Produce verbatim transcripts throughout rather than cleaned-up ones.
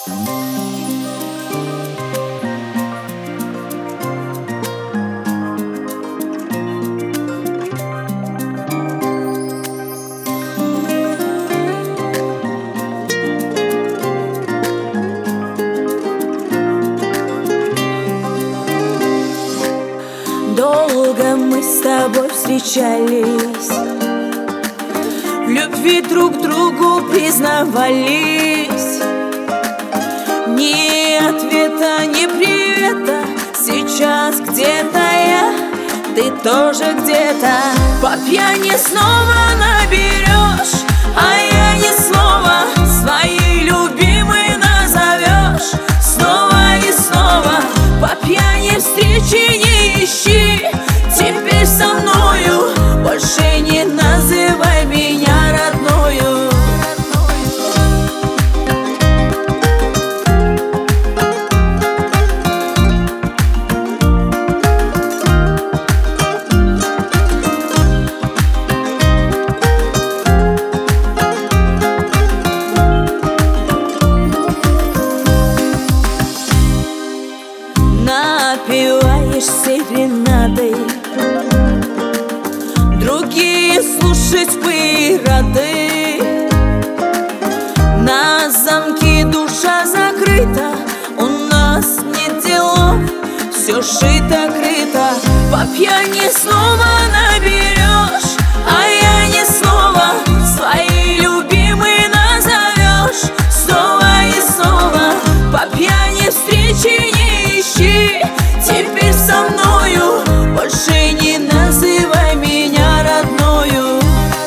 Долго мы с тобой встречались, в любви друг другу признавались. Ни ответа, ни привета, сейчас где-то я, ты тоже где-то. По пьяни снова наберешь, а я не снова своей любимой назовешь. Снова и снова по пьяни встречи не ищи. Теперь со мною больше не называй меня родною. Напиваешься серенадой, другие слушать бы рады. На замке душа закрыта, у нас нет делов, все шито-крыто. По пьяни снова наберешь, а я не снова своей любимой назовешь. Снова и снова по пьяни встречи не ищи. Теперь со мною больше не называй меня родною.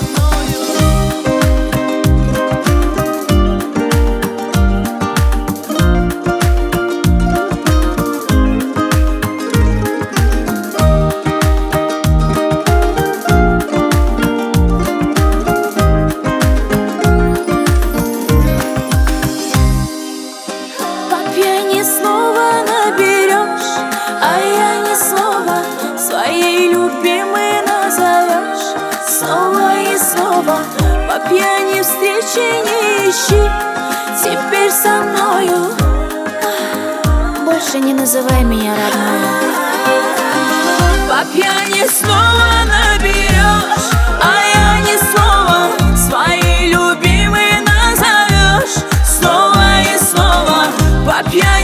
По пьяни снова наберешь, а я не снова своей любимой назовешь. Снова и снова по пьяни встречи не ищи. Теперь со мною больше не называй меня родной. По пьяни снова наберешь, а я не снова своей любимой назовешь. Снова и снова по пьяни